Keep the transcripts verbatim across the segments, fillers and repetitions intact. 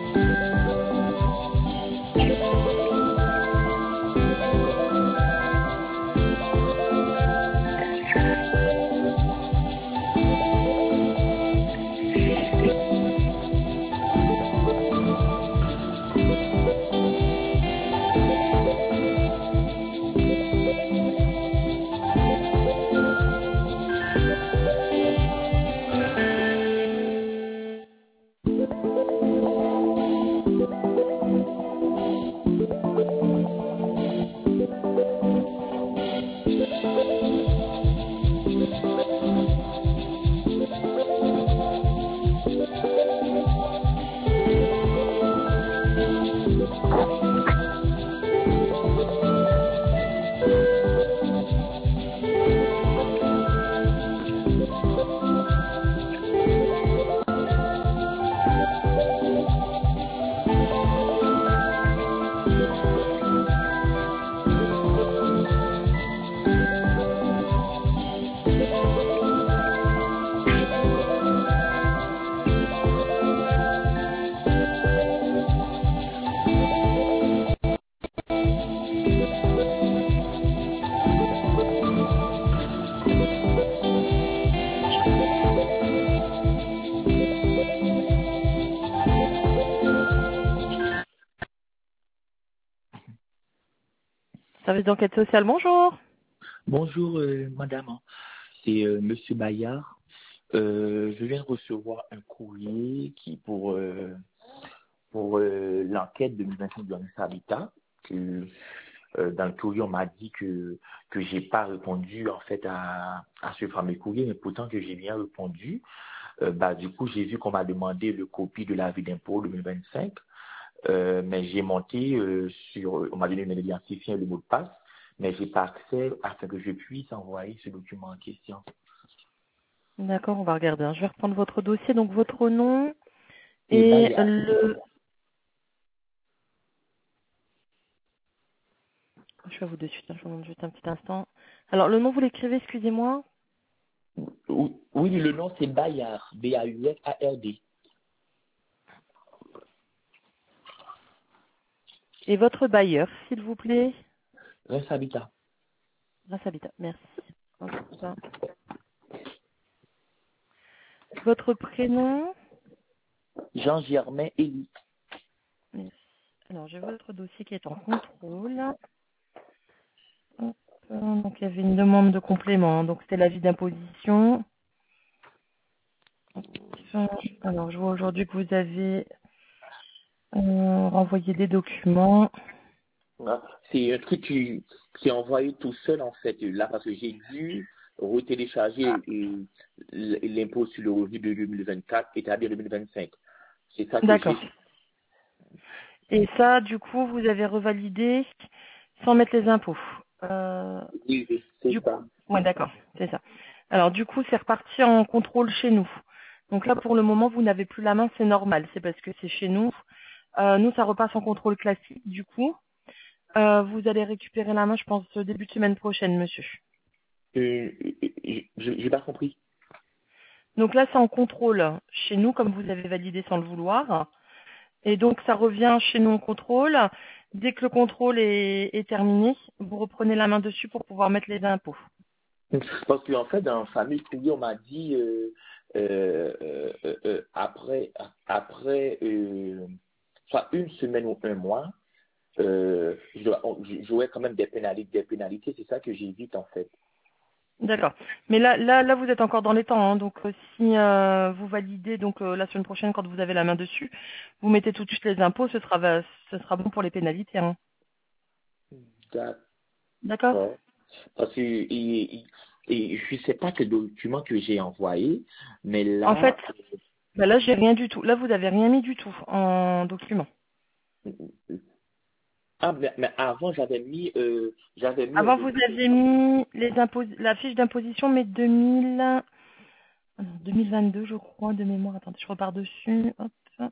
Service d'enquête sociale, bonjour. Bonjour, euh, madame. C'est euh, monsieur Bayard. Euh, je viens de recevoir un courrier qui pour euh, pour euh, l'enquête deux mille vingt-cinq de l'A Habitat. Que, euh, dans le courrier, on m'a dit que que j'ai pas répondu en fait à, à ce fameux courrier, mais pourtant que j'ai bien répondu. Euh, bah du coup, j'ai vu qu'on m'a demandé le copie de l'avis d'impôt deux mille vingt-cinq, euh, mais j'ai monté euh, sur, on m'a donné le identifiant et le mot de passe, mais j'ai pas accès afin que je puisse envoyer ce document en question. D'accord, on va regarder. hein. Je vais reprendre votre dossier, donc votre nom Et et Bayard. le... Je vais vous de suite, hein, je vous demande juste un petit instant. Alors, le nom, vous l'écrivez, excusez-moi. Oui, oui, le nom c'est Bayard, B A U S A R D. Et votre bailleur, s'il vous plaît. Reims Habitat. Grâce Habitat, merci. Hop, ça. Votre prénom. Jean-Germain Élie. Merci. Alors, j'ai votre dossier qui est en contrôle. Hop, euh, donc, il y avait une demande de complément. hein. Donc, c'était l'avis d'imposition. Enfin, alors, je vois aujourd'hui que vous avez euh, renvoyé des documents. Ah, c'est un truc qui, qui est envoyé tout seul en fait là parce que j'ai dû retélécharger euh, l'impôt sur le revenu de deux mille vingt-quatre établi en deux mille vingt-cinq. C'est ça que j'ai. D'accord. Et ça, du coup, vous avez revalidé sans mettre les impôts. Euh, Oui, oui, c'est du coup, ça. ouais, d'accord, c'est ça. Alors, du coup, c'est reparti en contrôle chez nous. Donc là, pour le moment, vous n'avez plus la main, c'est normal. C'est parce que c'est chez nous. Euh, nous, ça repasse en contrôle classique. Du coup, euh, vous allez récupérer la main, je pense, début de semaine prochaine, monsieur. Euh, je j'ai pas compris. Donc là, c'est en contrôle chez nous, comme vous avez validé sans le vouloir. Et donc, ça revient chez nous en contrôle. Dès que le contrôle est, est terminé, vous reprenez la main dessus pour pouvoir mettre les impôts. Parce qu'en fait, dans famille courrier, on m'a dit euh, euh, euh, euh, euh, après après euh, soit une semaine ou un mois, euh, je dois- on- j'aurais quand même des pénalités, des pénalités, c'est ça que j'évite en fait. D'accord. Mais là, là, là, vous êtes encore dans les temps. hein. Donc, euh, si euh, vous validez donc euh, la semaine prochaine, quand vous avez la main dessus, vous mettez tout de suite les impôts, ce sera, va- ce sera bon pour les pénalités. hein. D'accord. D'accord. Parce que et, et, et je sais pas quel document que j'ai envoyé, mais En fait, là, bah là, j'ai rien du tout. Là, vous n'avez rien mis du tout en document. ah, mais, mais avant j'avais mis euh, j'avais mis un Avant, vous document. aviez mis les impôts, la fiche d'imposition, mais deux mille, ah non, deux mille vingt-deux, je crois, de mémoire. Attendez, je repars dessus. Hop, parce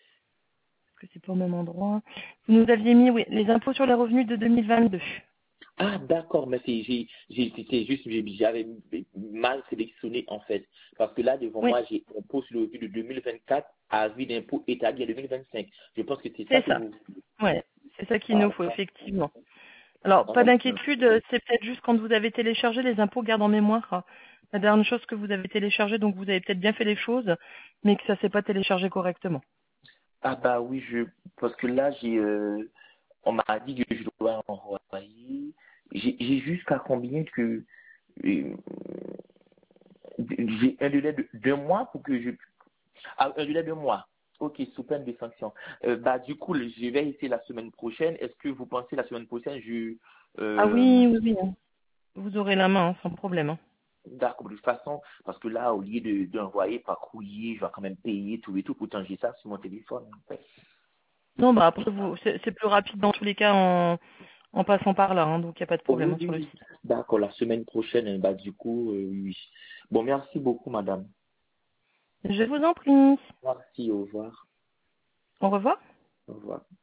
que c'est pas au même endroit. Vous nous aviez mis, oui, les impôts sur les revenus de deux mille vingt-deux. Ah, d'accord, mais c'est, j'ai, j'ai, c'était juste, j'ai- j'avais mal sélectionné, en fait. Parce que là, devant Oui, moi, j'ai impôt sur le revenu de deux mille vingt-quatre, avis d'impôt établi en deux mille vingt-cinq. Je pense que c'est ça c'est que ça. vous... Ouais, c'est ça qu'il Ah, nous faut, effectivement. Alors, pas ah, d'inquiétude, euh, c'est peut-être juste quand vous avez téléchargé les impôts, garde en mémoire euh, la dernière chose que vous avez téléchargée, donc vous avez peut-être bien fait les choses, mais que ça s'est pas téléchargé correctement. ah bah oui, je, parce que là, j'ai, euh, on m'a dit que je dois envoyer. J'ai, j'ai jusqu'à combien que, euh, j'ai un délai de deux mois pour que je... Ah, un délai de deux mois. Ok, sous peine de sanction. Euh, bah, du coup, je vais essayer la semaine prochaine. Est-ce que vous pensez la semaine prochaine, je... Ah Euh, oui, oui, oui. Vous aurez la main, hein, sans problème. hein. d'accord, de toute façon, parce que là, au lieu de, d'envoyer par courrier, je vais quand même payer tout et tout. Pourtant, j'ai ça sur mon téléphone. En fait. Non, bah après, vous, c'est c'est plus rapide dans tous les cas en, en passant par là, hein, donc il n'y a pas de Oh, problème oui, hein, oui, sur le oui. site. D'accord, la semaine prochaine, bah, du coup, euh, oui. Bon, merci beaucoup, madame. Je vous en prie. Merci, au revoir. Au revoir. Au revoir.